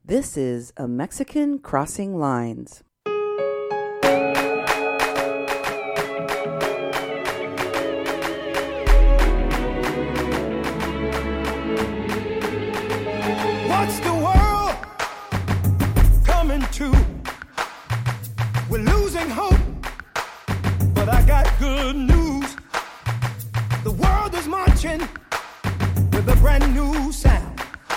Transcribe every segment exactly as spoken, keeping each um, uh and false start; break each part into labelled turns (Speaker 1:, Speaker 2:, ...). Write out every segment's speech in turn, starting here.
Speaker 1: This is A Mexican Crossing Lines.
Speaker 2: What's the world coming to? We're losing hope, but I got good news. The world is marching with a brand new sound.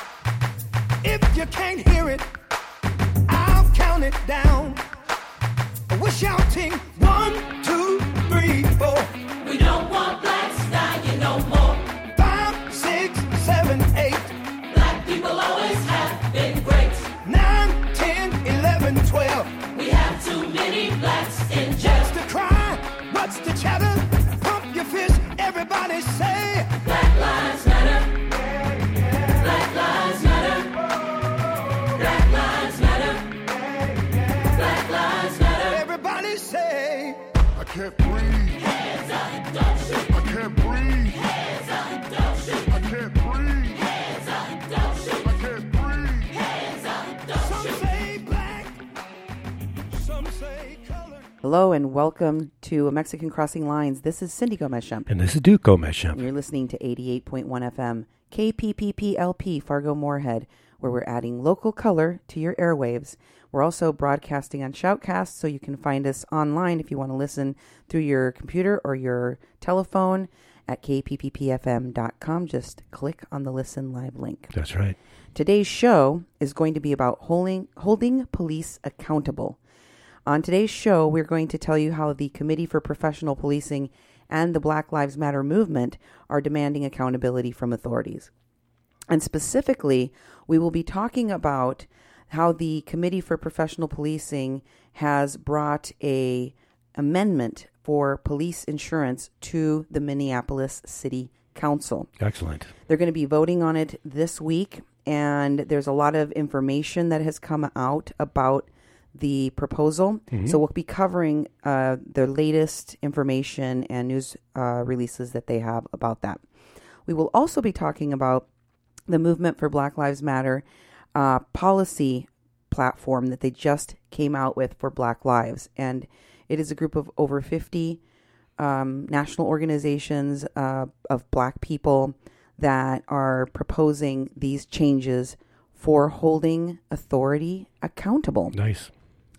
Speaker 2: If you can't hear it, I'll count it down. We're shouting one, two, three, four.
Speaker 3: We don't want blacks dying no more.
Speaker 2: Five, six, seven, eight.
Speaker 3: Black people always have been great.
Speaker 2: Nine, ten, eleven, twelve.
Speaker 3: We have too many blacks in jail.
Speaker 2: What's the cry? What's the chatter? Pump your fist, everybody say.
Speaker 3: Black lives matter. Black lives matter. Black lives matter. Black lives matter.
Speaker 2: Everybody say.
Speaker 4: I can't breathe.
Speaker 3: Hands up, don't shoot.
Speaker 4: I can't breathe.
Speaker 3: Hands up, don't shoot.
Speaker 4: I can't breathe.
Speaker 3: Hands up, don't shoot.
Speaker 4: I can't breathe.
Speaker 3: Hands up, don't
Speaker 2: Some
Speaker 3: shoot.
Speaker 2: say black, some say color.
Speaker 1: Hello and welcome to A Mexican Crossing Lines. This is Cindy Gomez-Shump.
Speaker 5: And this is Duke Gomez-Shump.
Speaker 1: You're listening to eighty-eight point one F M, K P P P L P, Fargo-Moorhead, where we're adding local color to your airwaves. We're also broadcasting on Shoutcast, so you can find us online if you want to listen through your computer or your telephone at k p p p f m dot com. Just click on the Listen Live link.
Speaker 5: That's right.
Speaker 1: Today's show is going to be about holding, holding police accountable. On today's show, we're going to tell you how the Committee for Professional Policing and the Black Lives Matter movement are demanding accountability from authorities. And specifically, we will be talking about how the Committee for Professional Policing has brought a amendment for police insurance to the Minneapolis City Council.
Speaker 5: Excellent.
Speaker 1: They're going to be voting on it this week, and there's a lot of information that has come out about the proposal.
Speaker 5: Mm-hmm.
Speaker 1: So we'll be covering uh, the latest information and news uh, releases that they have about that. We will also be talking about the Movement for Black Lives Matter uh, policy platform that they just came out with for Black Lives. And it is a group of over fifty um, national organizations uh, of Black people that are proposing these changes for holding authority accountable.
Speaker 5: Nice.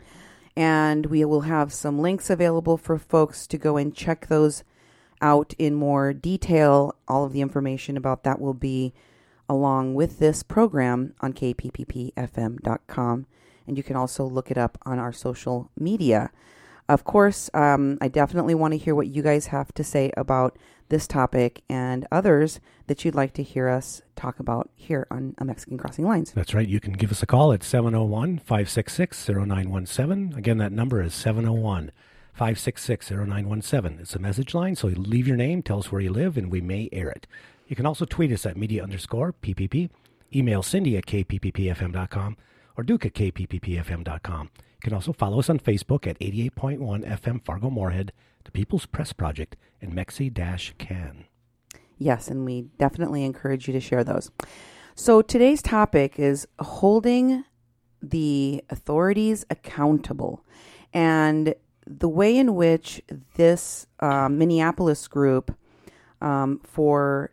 Speaker 1: And we will have some links available for folks to go and check those out in more detail. All of the information about that will be along with this program on k p p p f m dot com. And you can also look it up on our social media. Of course, um, I definitely want to hear what you guys have to say about this topic and others that you'd like to hear us talk about here on A Mexican Crossing Lines.
Speaker 5: That's right. You can give us a call at seven oh one, five six six, oh nine one seven. Again, that number is seven oh one, five six six, oh nine one seven. It's a message line, so you leave your name, tell us where you live, and we may air it. You can also tweet us at media underscore PPP, email Cindy at k p p p f m dot com, or Duke at k p p p f m dot com. You can also follow us on Facebook at eighty-eight point one F M Fargo-Moorhead, the People's Press Project, and Mexi-Can.
Speaker 1: Yes, and we definitely encourage you to share those. So today's topic is holding the authorities accountable. And the way in which this uh, Minneapolis group um, for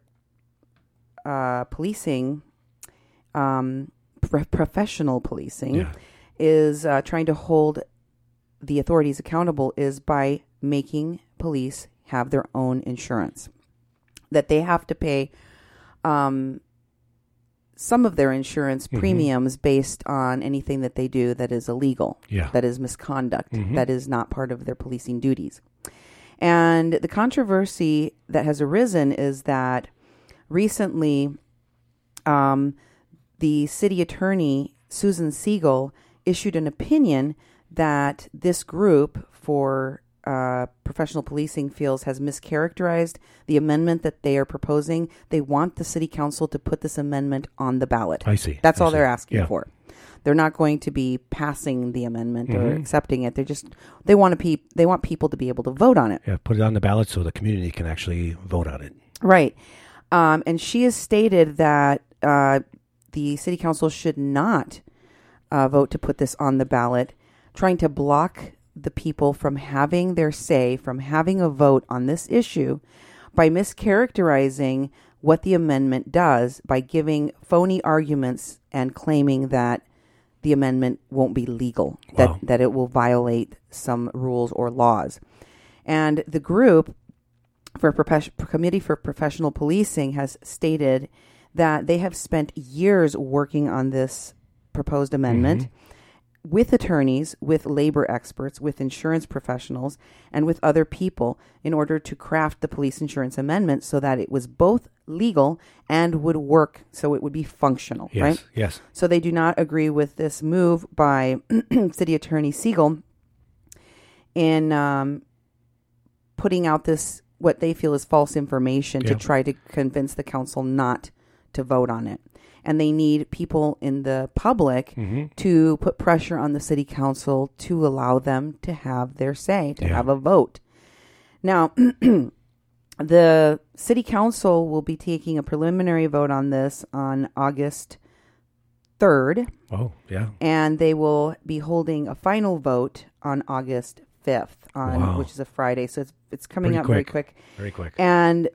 Speaker 1: uh, policing, um, pro- professional policing,
Speaker 5: Yeah.
Speaker 1: is uh, trying to hold the authorities accountable is by making police have their own insurance. That they have to pay um, some of their insurance
Speaker 5: Mm-hmm.
Speaker 1: premiums based on anything that they do that is illegal,
Speaker 5: Yeah.
Speaker 1: that is misconduct,
Speaker 5: Mhm.
Speaker 1: that is not part of their policing duties. And the controversy that has arisen is that recently um, the city attorney, Susan Siegel, issued an opinion that this group for uh, professional policing feels has mischaracterized the amendment that they are proposing. They want the city council to put this amendment on the ballot.
Speaker 5: I see.
Speaker 1: That's
Speaker 5: I
Speaker 1: all
Speaker 5: see.
Speaker 1: they're asking
Speaker 5: Yeah.
Speaker 1: for. They're not going to be passing the amendment or
Speaker 5: Mhm.
Speaker 1: accepting it. They're just they want to pe- they want people to be able to vote on it.
Speaker 5: Yeah, put it on the ballot so the community can actually vote on it.
Speaker 1: Right. Um, and she has stated that uh, the city council should not uh, vote to put this on the ballot, trying to block the people from having their say, from having a vote on this issue by mischaracterizing what the amendment does by giving phony arguments and claiming that the amendment won't be legal,
Speaker 5: Wow.
Speaker 1: that, that it will violate some rules or laws. And the group for Profes- Committee for Professional Policing has stated that they have spent years working on this proposed amendment
Speaker 5: Mm-hmm.
Speaker 1: with attorneys, with labor experts, with insurance professionals, and with other people in order to craft the police insurance amendment so that it was both legal and would work, so it would be functional,
Speaker 5: Yes,
Speaker 1: right?
Speaker 5: yes.
Speaker 1: So they do not agree with this move by City Attorney Siegel in um, putting out this, what they feel is false information
Speaker 5: Yeah.
Speaker 1: to try to convince the council not to vote on it. And they need people in the public
Speaker 5: Mm-hmm.
Speaker 1: to put pressure on the city council to allow them to have their say, to
Speaker 5: Yeah.
Speaker 1: have a vote. Now, the city council will be taking a preliminary vote on this on August third,
Speaker 5: Oh, yeah.
Speaker 1: and they will be holding a final vote on August fifth, on
Speaker 5: Wow.
Speaker 1: which is a Friday. So it's it's coming
Speaker 5: Pretty
Speaker 1: up very
Speaker 5: quick.
Speaker 1: quick.
Speaker 5: Very quick.
Speaker 1: And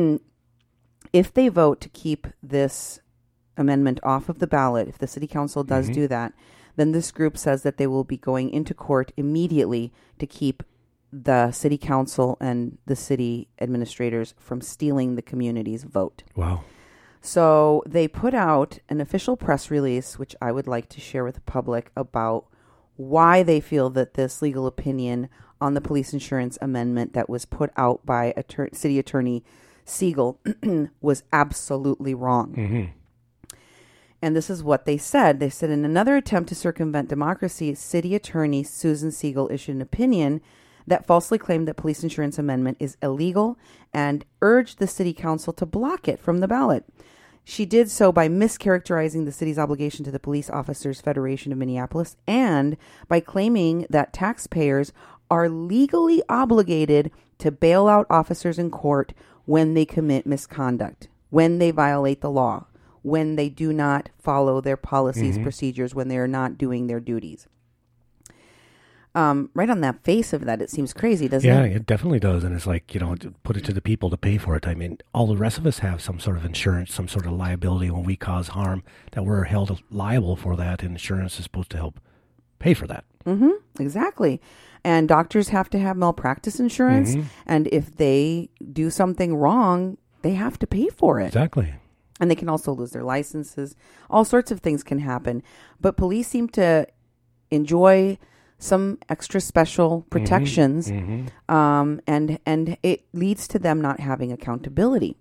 Speaker 1: if they vote to keep this amendment off of the ballot, if the city council does
Speaker 5: Mhm.
Speaker 1: do that, then this group says that they will be going into court immediately to keep the city council and the city administrators from stealing the community's vote.
Speaker 5: Wow.
Speaker 1: So they put out an official press release, which I would like to share with the public, about why they feel that this legal opinion on the police insurance amendment that was put out by Attor- City Attorney Siegel was absolutely wrong.
Speaker 5: Mm-hmm.
Speaker 1: And this is what they said. They said, in another attempt to circumvent democracy, City Attorney Susan Siegel issued an opinion that falsely claimed that police insurance amendment is illegal and urged the city council to block it from the ballot. She did so by mischaracterizing the city's obligation to the Police Officers Federation of Minneapolis and by claiming that taxpayers are legally obligated to bail out officers in court when they commit misconduct, when they violate the law, when they do not follow their policies,
Speaker 5: Mhm.
Speaker 1: procedures, when they are not doing their duties. Um, right on that face of that, it seems crazy, doesn't
Speaker 5: Yeah,
Speaker 1: it?
Speaker 5: it definitely does. And it's like, you know, to put it to the people to pay for it. I mean, all the rest of us have some sort of insurance, some sort of liability when we cause harm, that we're held liable for that. And insurance is supposed to help pay for that.
Speaker 1: Mm-hmm, exactly. And doctors have to have malpractice insurance.
Speaker 5: Mhm.
Speaker 1: And if they do something wrong, they have to pay for it.
Speaker 5: Exactly.
Speaker 1: And they can also lose their licenses. All sorts of things can happen. But police seem to enjoy some extra special protections,
Speaker 5: Mhm.
Speaker 1: um, and and it leads to them not having accountability.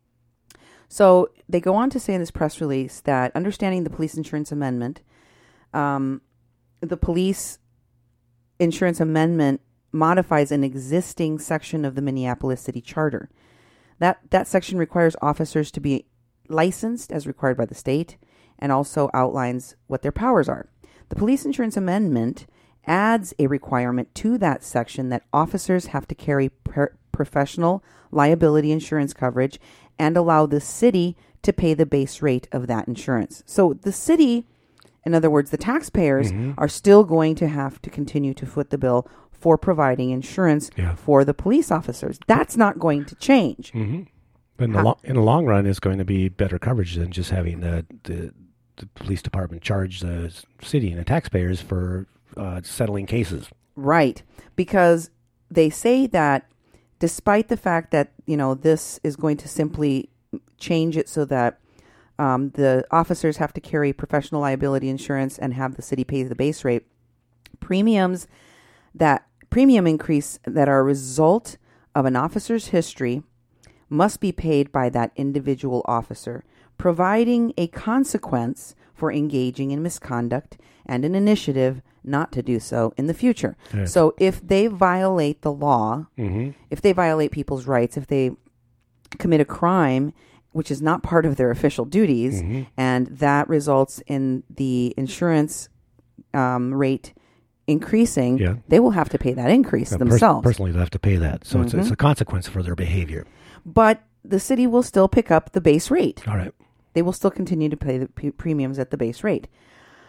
Speaker 1: So they go on to say in this press release that understanding the police insurance amendment, um, the police insurance amendment modifies an existing section of the Minneapolis City Charter. That that section requires officers to be licensed as required by the state, and also outlines what their powers are. The police insurance amendment adds a requirement to that section that officers have to carry per- professional liability insurance coverage and allow the city to pay the base rate of that insurance. So the city, in other words, the taxpayers,
Speaker 5: Mhm.
Speaker 1: are still going to have to continue to foot the bill for providing insurance
Speaker 5: Yeah.
Speaker 1: for the police officers. That's not going to change.
Speaker 5: Mm-hmm. But in the,
Speaker 1: How-
Speaker 5: lo- in the long run, it's going to be better coverage than just having the, the, the police department charge the s- city and the taxpayers for uh, settling cases.
Speaker 1: Right. Because they say that despite the fact that, you know, this is going to simply change it so that um, the officers have to carry professional liability insurance and have the city pay the base rate, premiums that premium increase that are a result of an officer's history must be paid by that individual officer, providing a consequence for engaging in misconduct and an initiative not to do so in the future.
Speaker 5: Yes.
Speaker 1: So if they violate the law,
Speaker 5: Mm-hmm.
Speaker 1: if they violate people's rights, if they commit a crime, which is not part of their official duties,
Speaker 5: Mhm.
Speaker 1: and that results in the insurance um, rate increasing,
Speaker 5: Yeah.
Speaker 1: they will have to pay that increase
Speaker 5: Uh, pers-
Speaker 1: themselves.
Speaker 5: personally, they have to pay that. So it's, it's
Speaker 1: Mhm.
Speaker 5: a consequence for their behavior.
Speaker 1: But the city will still pick up the base rate.
Speaker 5: All right.
Speaker 1: They will still continue to pay the p- premiums at the base rate.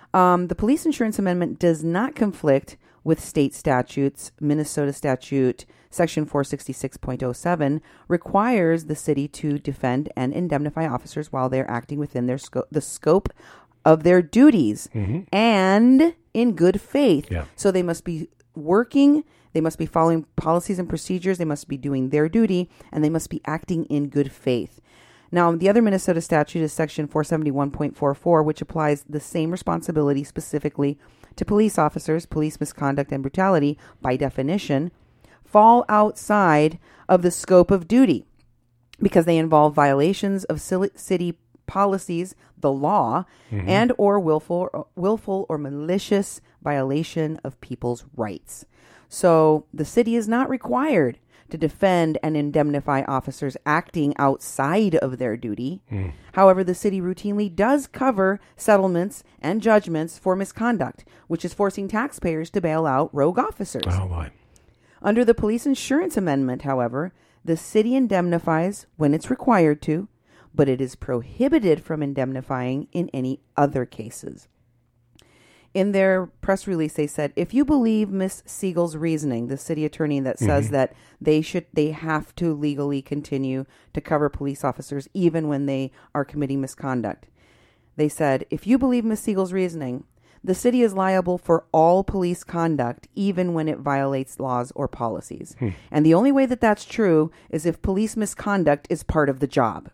Speaker 1: Um, the Police Insurance Amendment does not conflict with state statutes. Minnesota statute section four sixty-six point oh seven requires the city to defend and indemnify officers while they're acting within their sco- the scope of their duties and in good faith.
Speaker 5: Yeah.
Speaker 1: So they must be working, they must be following policies and procedures, they must be doing their duty, and they must be acting in good faith. Now, the other Minnesota statute is section four seventy-one point four four, which applies the same responsibility specifically to police officers. Police misconduct and brutality, by definition, fall outside of the scope of duty because they involve violations of city policies, the law, mm-hmm. and or willful, or willful or malicious violation of people's rights. So the city is not required to defend and indemnify officers acting outside of their duty. Mm. However, the city routinely does cover settlements and judgments for misconduct, which is forcing taxpayers to bail out rogue officers.
Speaker 5: Oh, boy.
Speaker 1: Under the Police Insurance Amendment, however, the city indemnifies when it's required to, but it is prohibited from indemnifying in any other cases. In their press release, they said, if you believe Miss Siegel's reasoning, the city attorney that says mm-hmm. that they should, they have to legally continue to cover police officers even when they are committing misconduct. They said, if you believe Miss Siegel's reasoning, the city is liable for all police conduct, even when it violates laws or policies. Hmm. And the only way that that's true is if police misconduct is part of the job.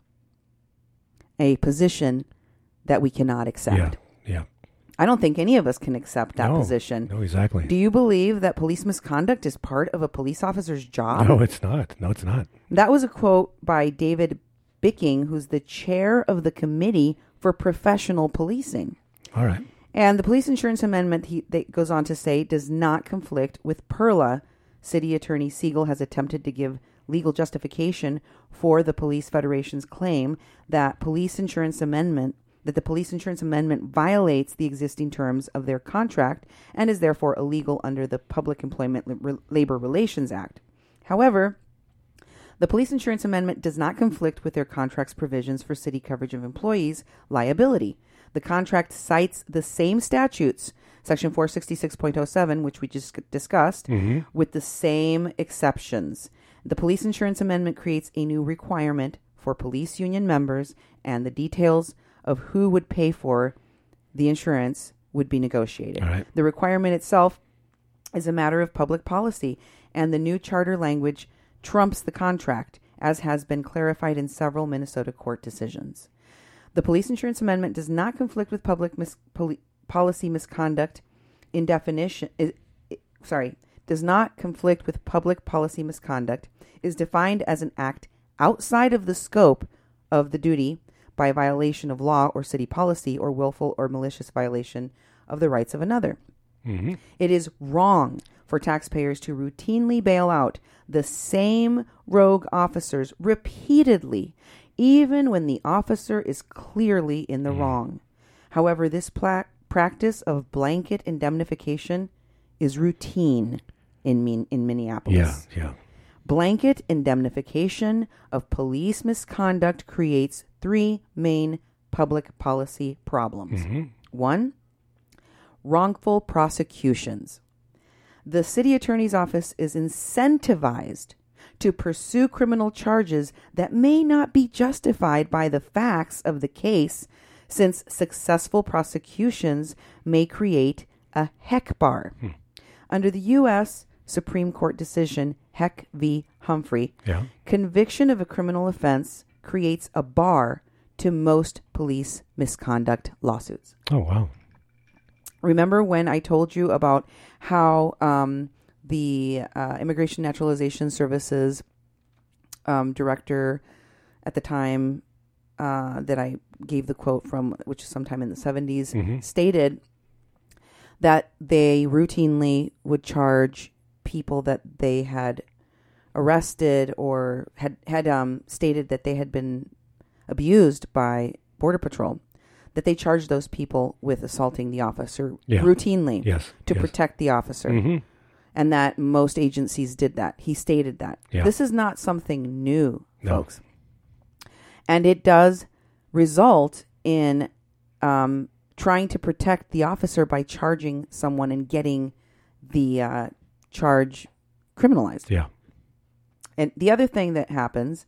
Speaker 1: A position that we cannot accept.
Speaker 5: Yeah, yeah.
Speaker 1: I don't think any of us can accept that
Speaker 5: no,
Speaker 1: position.
Speaker 5: No, exactly.
Speaker 1: Do you believe that police misconduct is part of a police officer's job?
Speaker 5: No, it's not. No, it's not.
Speaker 1: That was a quote by David Bicking, who's the chair of the Committee for Professional Policing.
Speaker 5: All right.
Speaker 1: And the Police Insurance Amendment, he that goes on to say, does not conflict with PERLA. City Attorney Siegel has attempted to give legal justification for the Police Federation's claim that Police Insurance Amendment that the Police Insurance Amendment violates the existing terms of their contract and is therefore illegal under the Public Employment L- Labor Relations Act. However, the Police Insurance Amendment does not conflict with their contract's provisions for city coverage of employees' liability. The contract cites the same statutes, Section four sixty-six point oh seven, which we just discussed, mm-hmm. with the same exceptions. The Police Insurance Amendment creates a new requirement for police union members, and the details of who would pay for the insurance would be negotiated.
Speaker 5: All right.
Speaker 1: The requirement itself is a matter of public policy, and the new charter language trumps the contract, as has been clarified in several Minnesota court decisions. The Police Insurance Amendment does not conflict with public mis- poli- policy misconduct in definition. Is, sorry, does not conflict with public policy misconduct, is defined as an act outside of the scope of the duty by violation of law or city policy or willful or malicious violation of the rights of another. Mm-hmm. It is wrong for taxpayers to routinely bail out the same rogue officers repeatedly, even when the officer is clearly in the mm. wrong. However, this pla- practice of blanket indemnification is routine in min- in Minneapolis.
Speaker 5: Yeah, yeah.
Speaker 1: Blanket indemnification of police misconduct creates three main public policy problems. Mm-hmm. One, wrongful prosecutions. The city attorney's office is incentivized to pursue criminal charges that may not be justified by the facts of the case, since successful prosecutions may create a Heck bar. Hmm. Under the U S Supreme Court decision Heck v. Humphrey, yeah. conviction of a criminal offense creates a bar to most police misconduct lawsuits.
Speaker 5: Oh, wow.
Speaker 1: Remember when I told you about how um, the uh, Immigration Naturalization Services um, director at the time uh, that I gave the quote from, which is sometime in the seventies, mm-hmm. stated that they routinely would charge people that they had arrested or had, had um, stated that they had been abused by Border Patrol, that they charged those people with assaulting the officer yeah. routinely
Speaker 5: yes.
Speaker 1: to
Speaker 5: yes.
Speaker 1: protect the officer. Mm-hmm. And that most agencies did that. He stated that.
Speaker 5: Yeah.
Speaker 1: This is not something new,
Speaker 5: no.
Speaker 1: folks. And it does result in um, trying to protect the officer by charging someone and getting the uh, charge criminalized.
Speaker 5: Yeah.
Speaker 1: And the other thing that happens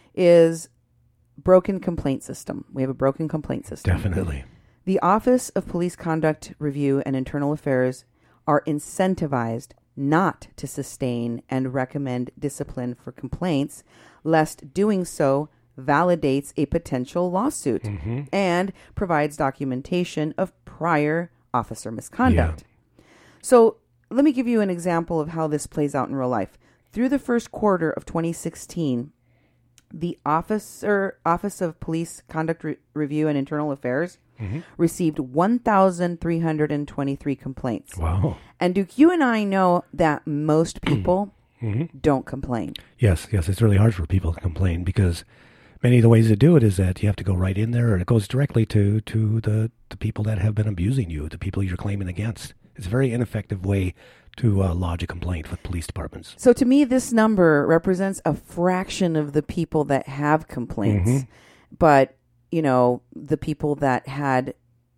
Speaker 1: is broken complaint system. We have a broken complaint system.
Speaker 5: Definitely.
Speaker 1: The Office of Police Conduct Review and Internal Affairs are incentivized not to sustain and recommend discipline for complaints, lest doing so validates a potential lawsuit
Speaker 5: Mm-hmm.
Speaker 1: and provides documentation of prior officer misconduct. Yeah. So let me give you an example of how this plays out in real life. Through the first quarter of twenty sixteen, the officer Office of Police Conduct Re- Review and Internal Affairs mm-hmm. received one thousand three hundred twenty-three complaints.
Speaker 5: Wow.
Speaker 1: And Duke, you and I know that most people mm-hmm. don't complain.
Speaker 5: Yes, yes. It's really hard for people to complain because many of the ways to do it is that you have to go right in there, and it goes directly to, to the, the people that have been abusing you, the people you're claiming against. It's a very ineffective way to uh, lodge a complaint with police departments.
Speaker 1: So to me, this number represents a fraction of the people that have complaints. Mm-hmm. But, you know, the people that had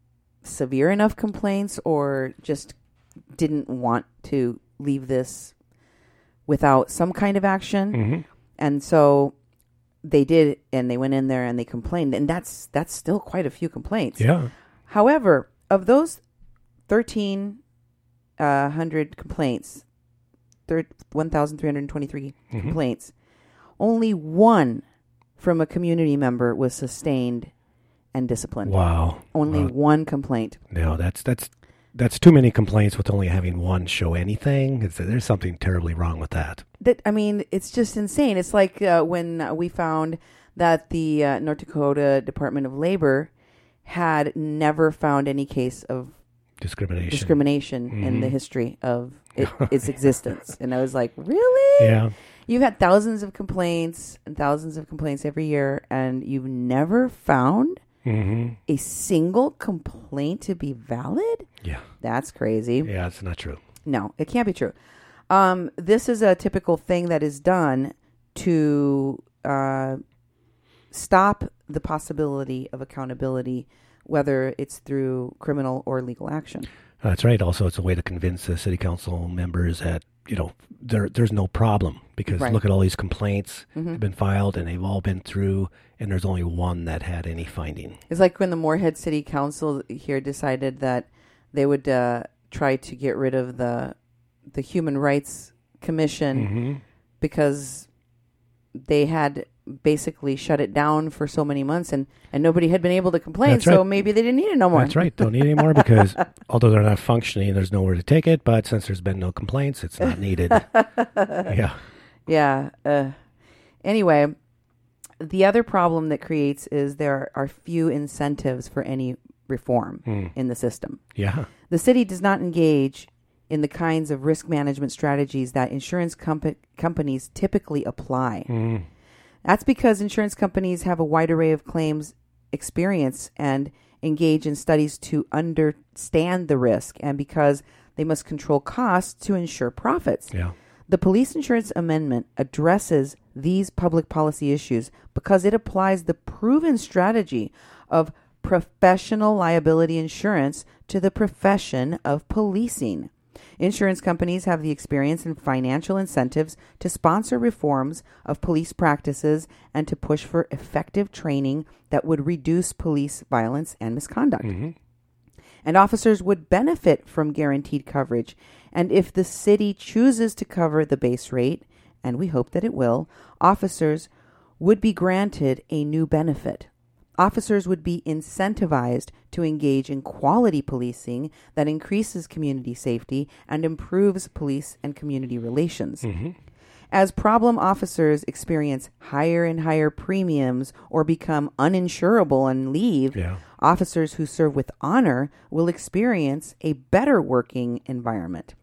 Speaker 1: severe enough complaints or just didn't want to leave this without some kind of action. Mm-hmm. And so they did, and they went in there and they complained. And that's that's still quite a few complaints.
Speaker 5: Yeah.
Speaker 1: However, of those thirteen Uh, hundred complaints, thir- one thousand three hundred twenty-three mm-hmm. complaints. Only one from a community member was sustained and disciplined.
Speaker 5: Wow!
Speaker 1: Only
Speaker 5: wow.
Speaker 1: one complaint.
Speaker 5: No, that's that's that's too many complaints with only having one show anything. It's, there's something terribly wrong with that.
Speaker 1: That I mean, it's just insane. It's like uh, when uh, we found that the uh, North Dakota Department of Labor had never found any case of
Speaker 5: Discrimination.
Speaker 1: Discrimination mm-hmm. in the history of it, its existence. And I was like, really?
Speaker 5: Yeah.
Speaker 1: You've had thousands of complaints and thousands of complaints every year, and you've never found mm-hmm. a single complaint to be valid?
Speaker 5: Yeah.
Speaker 1: That's crazy.
Speaker 5: Yeah, it's not true.
Speaker 1: No, it can't be true. Um, this is a typical thing that is done to uh, stop the possibility of accountability, whether it's through criminal or legal action.
Speaker 5: That's right. Also, it's a way to convince the city council members that, you know, there there's no problem because right. look at all these complaints mm-hmm. have been filed and they've all been through, and there's only one that had any finding.
Speaker 1: It's like when the Moorhead City Council here decided that they would uh, try to get rid of the the Human Rights Commission mm-hmm. because they had basically shut it down for so many months and, and nobody had been able to complain.
Speaker 5: That's right.
Speaker 1: So maybe they didn't need it no more.
Speaker 5: That's right. Don't need it anymore because although they're not functioning, there's nowhere to take it. But since there's been no complaints, it's not needed. yeah.
Speaker 1: Yeah. Uh, anyway, the other problem that creates is there are few incentives for any reform mm. in the system.
Speaker 5: Yeah.
Speaker 1: The city does not engage in the kinds of risk management strategies that insurance comp- companies typically apply. Mm. That's because insurance companies have a wide array of claims experience and engage in studies to understand the risk, and because they must control costs to ensure profits.
Speaker 5: Yeah.
Speaker 1: The Police Insurance Amendment addresses these public policy issues because it applies the proven strategy of professional liability insurance to the profession of policing. Insurance companies have the experience and financial incentives to sponsor reforms of police practices and to push for effective training that would reduce police violence and misconduct. Mm-hmm. And officers would benefit from guaranteed coverage. And if the city chooses to cover the base rate, and we hope that it will, officers would be granted a new benefit. Officers would be incentivized to engage in quality policing that increases community safety and improves police and community relations. Mm-hmm. As problem officers experience higher and higher premiums or become uninsurable and leave, yeah. officers who serve with honor will experience a better working environment.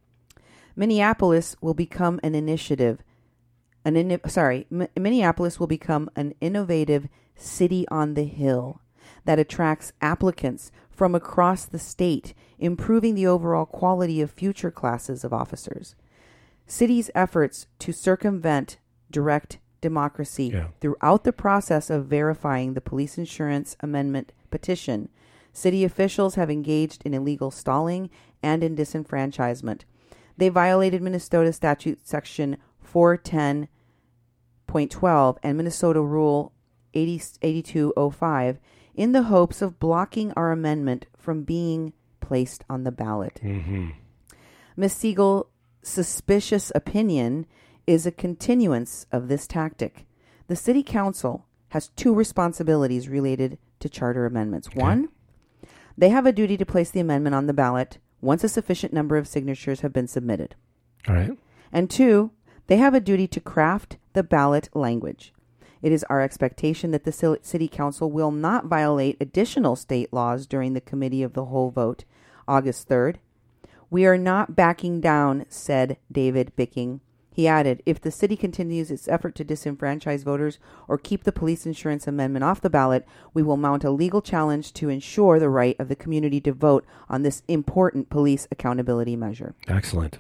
Speaker 1: Minneapolis will become an initiative. An in, sorry, M- Minneapolis will become an innovative city on the hill that attracts applicants from across the state, improving the overall quality of future classes of officers. Cities' efforts to circumvent direct democracy yeah. throughout the process of verifying the Police Insurance Amendment petition City officials have engaged in illegal stalling and in disenfranchisement. They violated Minnesota Statute Section four ten point twelve and Minnesota Rule eighty-two oh five in the hopes of blocking our amendment from being placed on the ballot.
Speaker 5: Mm-hmm.
Speaker 1: Miz Siegel's suspicious opinion is a continuance of this tactic. The City Council has two responsibilities related to charter amendments.
Speaker 5: Okay.
Speaker 1: One, they have a duty to place the amendment on the ballot once a sufficient number of signatures have been submitted.
Speaker 5: All right.
Speaker 1: And two, they have a duty to craft the ballot language. It is our expectation that the City Council will not violate additional state laws during the Committee of the Whole vote, August third. We are not backing down, said David Bicking. He added, if the city continues its effort to disenfranchise voters or keep the police insurance amendment off the ballot, we will mount a legal challenge to ensure the right of the community to vote on this important police accountability measure.
Speaker 5: Excellent.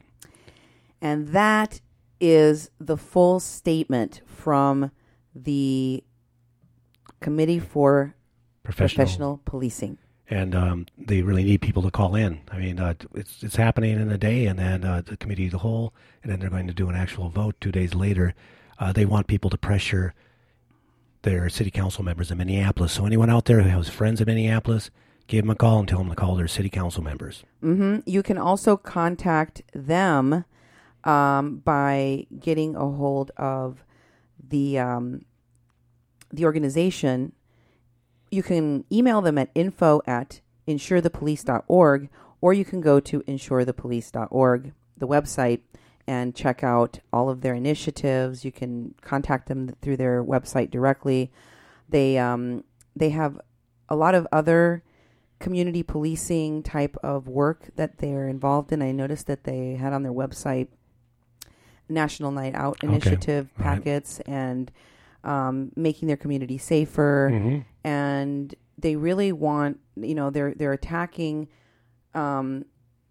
Speaker 1: And that is the full statement from the Committee for
Speaker 5: Professional.
Speaker 1: Professional Policing.
Speaker 5: And um, they really need people to call in. I mean, uh, it's it's happening in a day, and then uh, the committee of the whole, and then they're going to do an actual vote two days later. Uh, they want people to pressure their city council members in Minneapolis. So anyone out there who has friends in Minneapolis, give them a call and tell them to call their city council members.
Speaker 1: Mm-hmm. You can also contact them um, by getting a hold of the um, the organization. You can email them at info at insure the police dot org, or you can go to insure the police dot org, the website, and check out all of their initiatives. You can contact them through their website directly. They um, they have a lot of other community policing type of work that they're involved in. I noticed that they had on their website National Night Out Initiative
Speaker 5: Okay. Right.
Speaker 1: packets and um, making their community safer.
Speaker 5: Mm-hmm.
Speaker 1: And they really want, you know, they're they're attacking um,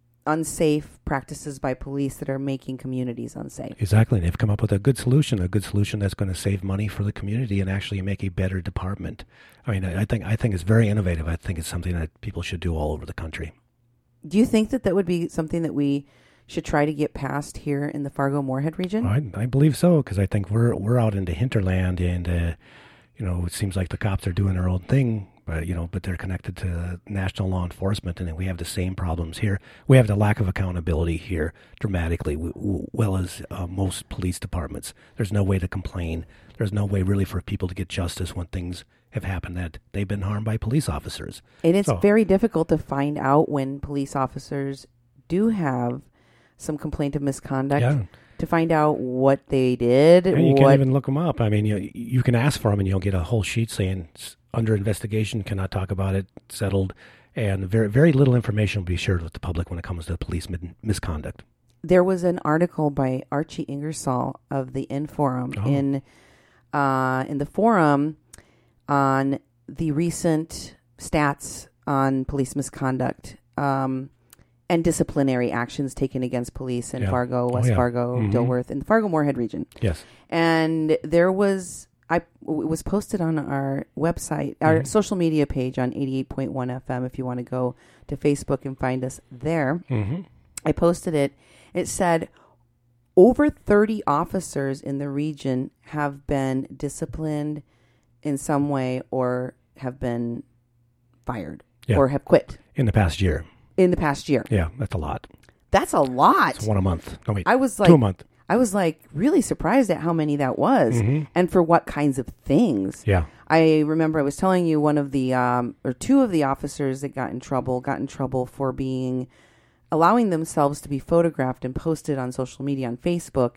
Speaker 1: unsafe practices by police that are making communities unsafe.
Speaker 5: Exactly. They've come up with a good solution, a good solution that's going to save money for the community and actually make a better department. I mean, I, I think I think it's very innovative. I think it's something that people should do all over the country.
Speaker 1: Do you think that that would be something that we should try to get past here in the Fargo-Moorhead region?
Speaker 5: I, I believe so, because I think we're we're out into hinterland, and uh, you know, it seems like the cops are doing their own thing, but you know, but they're connected to national law enforcement, and then we have the same problems here. We have the lack of accountability here dramatically, w- w- well as uh, most police departments. There's no way to complain. There's no way really for people to get justice when things have happened that they've been harmed by police officers.
Speaker 1: And it's
Speaker 5: So-
Speaker 1: very difficult to find out when police officers do have some complaint of misconduct,
Speaker 5: Yeah.
Speaker 1: to find out what they did.
Speaker 5: And you
Speaker 1: what,
Speaker 5: can't even look them up. I mean, you you can ask for them, and you'll get a whole sheet saying it's under investigation, cannot talk about it, settled, and very very little information will be shared with the public when it comes to police min- misconduct.
Speaker 1: There was an article by Archie Ingersoll of the Inforum
Speaker 5: Oh.
Speaker 1: in uh, in the forum on the recent stats on police misconduct um, and disciplinary actions taken against police in
Speaker 5: Yeah.
Speaker 1: Fargo,
Speaker 5: Oh,
Speaker 1: West
Speaker 5: yeah.
Speaker 1: Fargo,
Speaker 5: Mhm.
Speaker 1: Dilworth, in the Fargo-Moorhead region.
Speaker 5: Yes.
Speaker 1: And there was, I it was posted on our website, our
Speaker 5: Mhm.
Speaker 1: social media page on eighty-eight point one F M. If you want to go to Facebook and find us there,
Speaker 5: Mm-hmm.
Speaker 1: I posted it. It said over thirty officers in the region have been disciplined in some way or have been fired
Speaker 5: Yeah.
Speaker 1: or have quit
Speaker 5: In the past year.
Speaker 1: in the past year.
Speaker 5: Yeah, that's a lot.
Speaker 1: That's a lot.
Speaker 5: It's one a month. No, wait.
Speaker 1: I was
Speaker 5: two a
Speaker 1: like,
Speaker 5: month.
Speaker 1: I was like really surprised at how many that was
Speaker 5: Mhm.
Speaker 1: and for what kinds of things.
Speaker 5: Yeah.
Speaker 1: I remember I was telling you one of the, um, or two of the officers that got in trouble, got in trouble for being, allowing themselves to be photographed and posted on social media on Facebook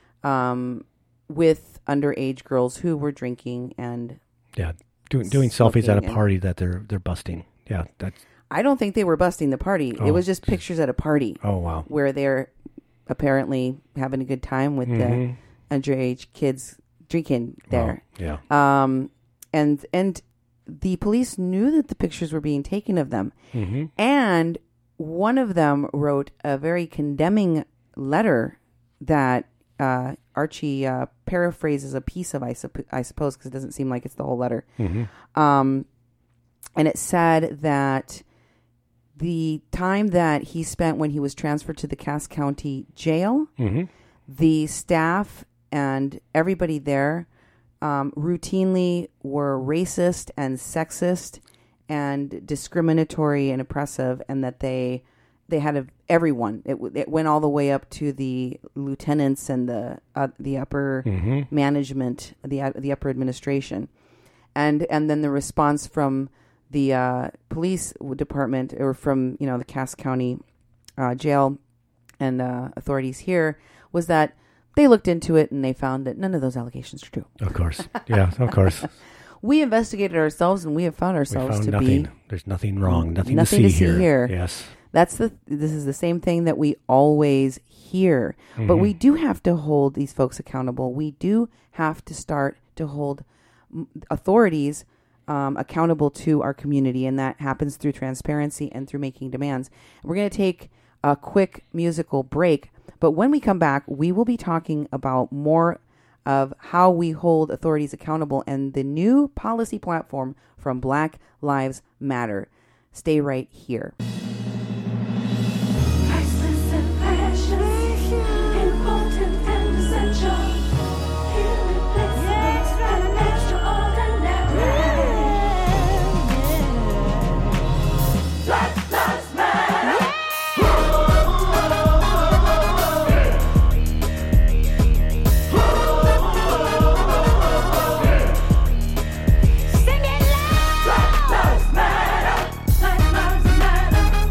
Speaker 1: um, with underage girls who were drinking. And
Speaker 5: Yeah. Doing doing selfies at a
Speaker 1: Smoking and-
Speaker 5: party that they're they're busting. Yeah. That's.
Speaker 1: I don't think they were busting the party. It
Speaker 5: Oh.
Speaker 1: was just pictures at a party
Speaker 5: Oh wow.
Speaker 1: where they're apparently having a good time with
Speaker 5: Mhm.
Speaker 1: the underage kids drinking there.
Speaker 5: Wow. Yeah.
Speaker 1: Um, and and the police knew that the pictures were being taken of them.
Speaker 5: Mm-hmm.
Speaker 1: And one of them wrote a very condemning letter that uh, Archie uh, paraphrases a piece of, I, supp- I suppose, because it doesn't seem like it's the whole letter.
Speaker 5: Mm-hmm.
Speaker 1: Um, and it said that the time that he spent when he was transferred to the Cass County Jail,
Speaker 5: Mm-hmm.
Speaker 1: the staff and everybody there um, routinely were racist and sexist and discriminatory and oppressive, and that they they had a, everyone. It, w- it went all the way up to the lieutenants and the uh, the upper
Speaker 5: Mm-hmm.
Speaker 1: management, the uh, the upper administration, and and then the response from the uh, police department, or from, you know, the Cass County uh, jail and uh, authorities here, was that they looked into it and they found that none of those allegations are true.
Speaker 5: Of course. Yeah, of course.
Speaker 1: We investigated ourselves and we have found
Speaker 5: We
Speaker 1: ourselves
Speaker 5: found
Speaker 1: to
Speaker 5: nothing.
Speaker 1: be.
Speaker 5: There's nothing wrong. Nothing,
Speaker 1: Nothing
Speaker 5: to
Speaker 1: to
Speaker 5: see,
Speaker 1: see
Speaker 5: here.
Speaker 1: here.
Speaker 5: Yes.
Speaker 1: That's the. This is the same thing that we always hear, but
Speaker 5: Mhm.
Speaker 1: we do have to hold these folks accountable. We do have to start to hold mm, authorities um, accountable to our community, and that happens through transparency and through making demands. We're going to take a quick musical break, but when we come back, we will be talking about more of how we hold authorities accountable and the new policy platform from Black Lives Matter. Stay right here.
Speaker 6: Priceless and precious, important and essential, irreplaceable and extraordinary.
Speaker 3: Black Lives Matter.
Speaker 6: Sing it loud!
Speaker 3: Black Lives Matter.
Speaker 6: Black lives matter.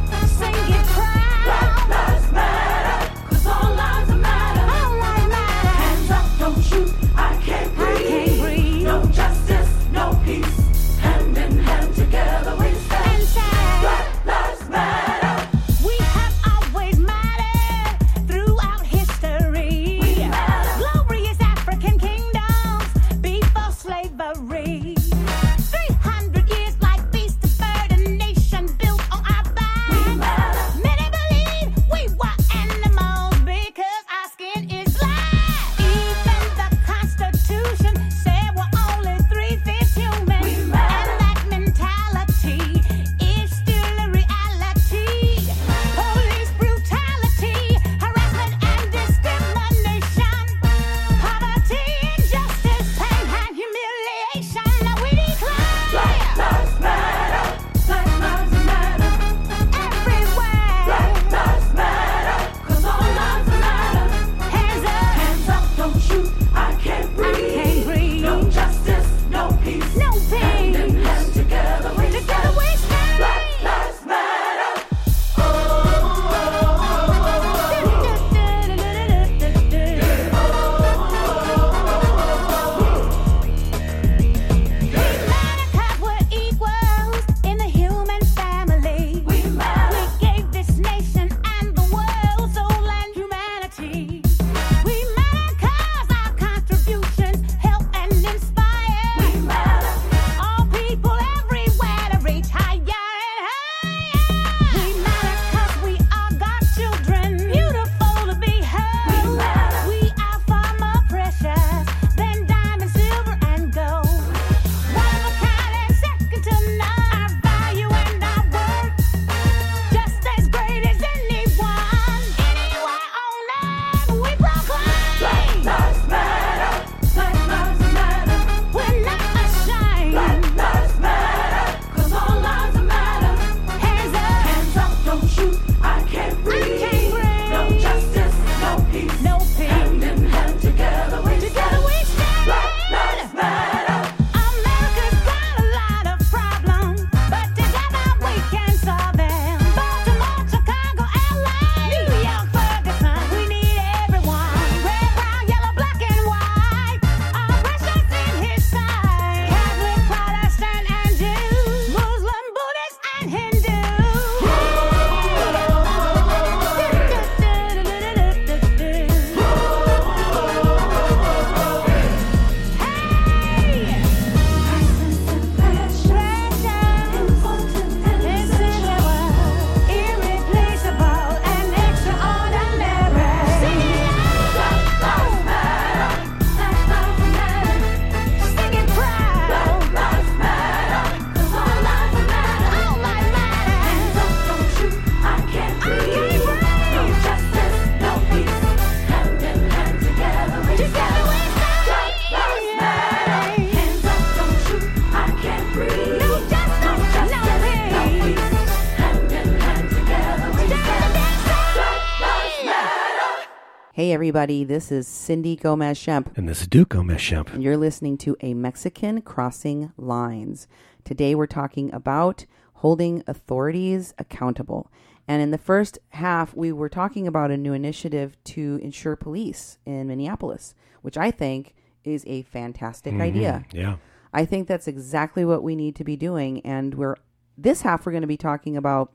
Speaker 1: Hey, everybody, this is Cindy Gomez-Shemp,
Speaker 5: And this is Duke Gomez-Shemp.
Speaker 1: and you're listening to A Mexican Crossing Lines. Today, we're talking about holding authorities accountable. And in the first half, we were talking about a new initiative to ensure police in Minneapolis, which I think is a fantastic
Speaker 5: Mhm.
Speaker 1: idea.
Speaker 5: Yeah.
Speaker 1: I think that's exactly what we need to be doing. And we're this half, we're going to be talking about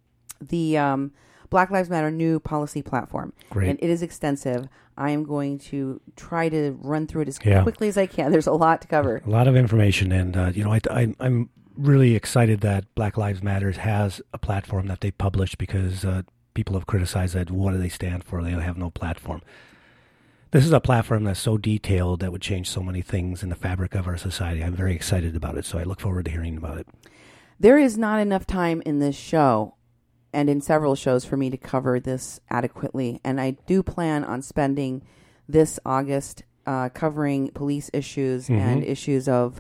Speaker 1: the um, Black Lives Matter new policy platform.
Speaker 5: Great.
Speaker 1: And it is extensive. I am going to try to run through it as
Speaker 5: Yeah.
Speaker 1: quickly as I can. There's a lot to cover.
Speaker 5: A lot of information. And, uh, you know, I, I, I'm really excited that Black Lives Matter has a platform that they published because uh, people have criticized that. What do they stand for? They have no platform. This is a platform that's so detailed that would change so many things in the fabric of our society. I'm very excited about it, so I look forward to hearing about it.
Speaker 1: There is not enough time in this show and in several shows for me to cover this adequately. And I do plan on spending this August uh, covering police issues
Speaker 5: Mhm.
Speaker 1: and issues of,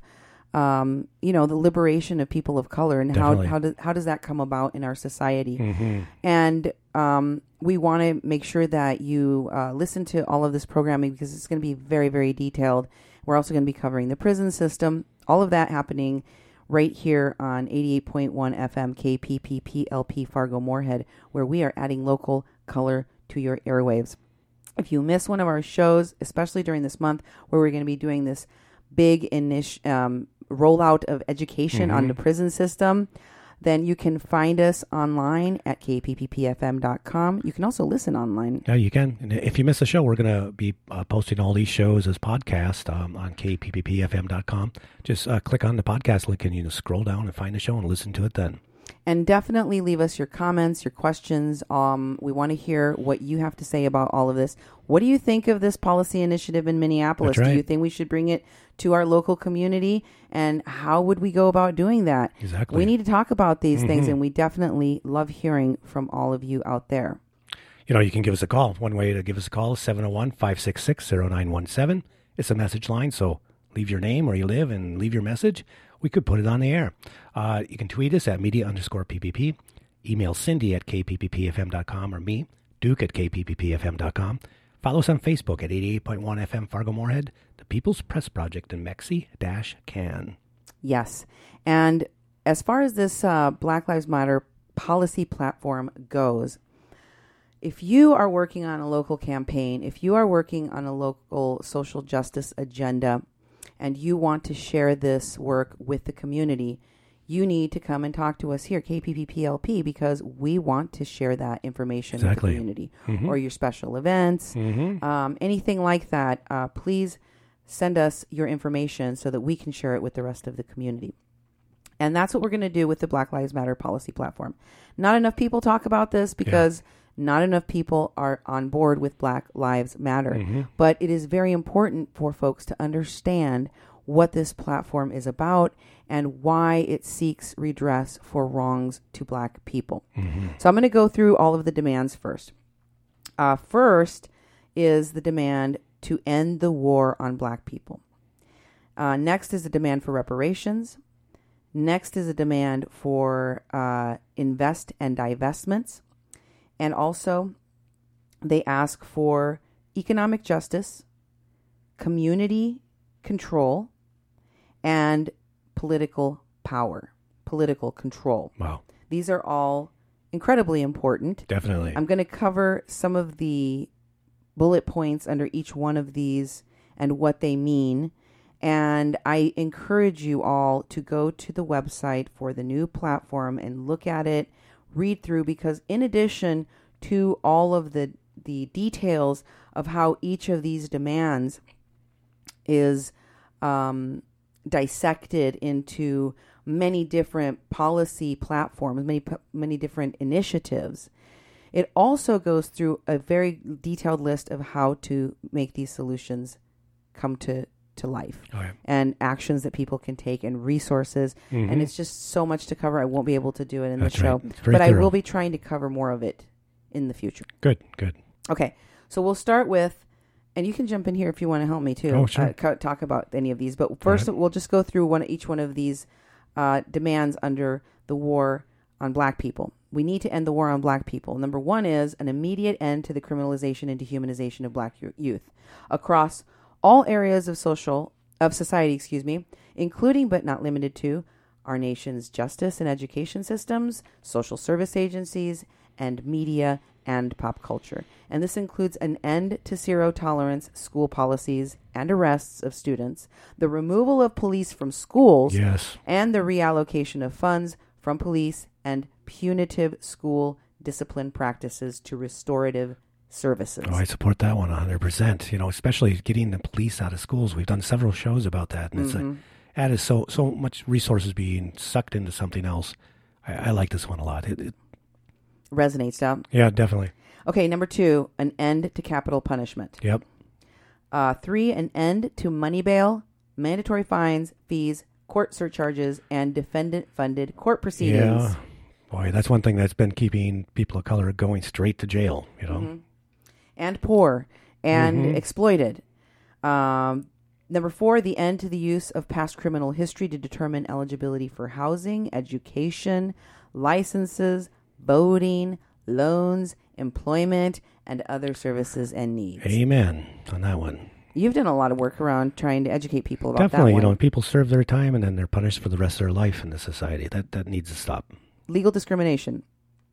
Speaker 1: um, you know, the liberation of people of color and how
Speaker 5: Definitely.
Speaker 1: how, do, how does that come about in our society.
Speaker 5: Mm-hmm.
Speaker 1: And um, we want to make sure that you uh, listen to all of this programming because it's going to be very, very detailed. We're also going to be covering the prison system, all of that happening right here on eighty-eight point one F M K P P P L P Fargo Moorhead, where we are adding local color to your airwaves. If you miss one of our shows, especially during this month where we're going to be doing this big init- um, rollout of education on the prison system, then you can find us online at K P P P F M dot com. You can also listen online.
Speaker 5: Yeah, you can. And if you miss a show, we're going to be uh, posting all these shows as podcasts um, on K P P P F M dot com. Just uh, click on the podcast link and you can scroll down and find the show and listen to it then.
Speaker 1: And definitely leave us your comments, your questions. Um, we want to hear what you have to say about all of this. What do you think of this policy initiative in Minneapolis?
Speaker 5: That's right.
Speaker 1: Do you think we should bring it to our local community? And how would we go about doing that?
Speaker 5: Exactly.
Speaker 1: We need to talk about these
Speaker 5: Mm-hmm.
Speaker 1: things, and we definitely love hearing from all of you out there.
Speaker 5: You know, you can give us a call. One way to give us a call is seven oh one, five six six, oh nine one seven. It's a message line, so leave your name where you live and leave your message. We could put it on the air. Uh, you can tweet us at media underscore PPP. Email Cindy at K P P P F M dot com or me, Duke at K P P P F M dot com. Follow us on Facebook at eighty-eight point one F M Fargo Moorhead, the People's Press Project in Mexi-Can.
Speaker 1: Yes. And as far as this uh, Black Lives Matter policy platform goes, if you are working on a local campaign, if you are working on a local social justice agenda, and you want to share this work with the community, you need to come and talk to us here, K P P P L P, because we want to share that information
Speaker 5: Exactly.
Speaker 1: with the community
Speaker 5: Mhm.
Speaker 1: or your special events,
Speaker 5: Mm-hmm.
Speaker 1: um, anything like that. Uh, please send us your information so that we can share it with the rest of the community. And that's what we're going to do with the Black Lives Matter policy platform. Not enough people talk about this because not enough people are on board with Black Lives Matter.
Speaker 5: Mm-hmm.
Speaker 1: But it is very important for folks to understand what this platform is about and why it seeks redress for wrongs to Black people.
Speaker 5: Mm-hmm.
Speaker 1: So I'm going to go through all of the demands first. Uh, first is the demand to end the war on Black people. Uh, next is the demand for reparations. Next is a demand for uh, invest and divestments. And also, they ask for economic justice, community control, and political power, political control.
Speaker 5: Wow.
Speaker 1: These are all incredibly important.
Speaker 5: Definitely.
Speaker 1: I'm going to cover some of the bullet points under each one of these and what they mean. And I encourage you all to go to the website for the new platform and look at it, read through, because in addition to all of the, the details of how each of these demands is um, dissected into many different policy platforms, many many different initiatives, it also goes through a very detailed list of how to make these solutions come to, to life.
Speaker 5: All right.
Speaker 1: And actions that people can take and resources.
Speaker 5: Mhm.
Speaker 1: And it's just so much to cover. I won't be able to do it in
Speaker 5: That's
Speaker 1: the show.
Speaker 5: right. It's very
Speaker 1: But I
Speaker 5: thorough.
Speaker 1: will be trying to cover more of it in the future.
Speaker 5: Good, good.
Speaker 1: Okay. So we'll start with, and you can jump in here if you want to help me too.
Speaker 5: Oh, sure.
Speaker 1: Uh, co- talk about any of these. But first,
Speaker 5: ahead.
Speaker 1: we'll just go through one each one of these uh, demands under the war on Black people. we need to end the war on black people. Number one is an immediate end to the criminalization and dehumanization of black yo- youth across all areas of social of society, excuse me, including but not limited to our nation's justice and education systems, social service agencies, and media and pop culture. And this includes an end to zero tolerance school policies and arrests of students, the removal of police from schools,
Speaker 5: Yes.
Speaker 1: and the reallocation of funds from police and punitive school discipline practices to restorative services.
Speaker 5: Oh, I support that one one hundred percent. You know, especially getting the police out of schools. We've done several shows about that. And it's
Speaker 1: Mm-hmm.
Speaker 5: like, that is so so much resources being sucked into something else. I, I like this one a lot. It, it,
Speaker 1: Resonates, down.
Speaker 5: yeah, definitely.
Speaker 1: Okay, number two, an end to capital punishment.
Speaker 5: Yep.
Speaker 1: Uh, three, an end to money bail, mandatory fines, fees, court surcharges, and defendant-funded court proceedings.
Speaker 5: Yeah. Boy, that's one thing that's been keeping people of color going straight to jail, you know.
Speaker 1: Mm-hmm. And poor and
Speaker 5: Mhm.
Speaker 1: exploited. Um, number four, the end to the use of past criminal history to determine eligibility for housing, education, licenses, voting, loans, employment, and other services and needs.
Speaker 5: Amen on that one.
Speaker 1: You've done a lot of work around trying to educate people about
Speaker 5: Definitely,
Speaker 1: that
Speaker 5: you
Speaker 1: one.
Speaker 5: know, people serve their time and then they're punished for the rest of their life in the society. That that needs to stop.
Speaker 1: Legal discrimination.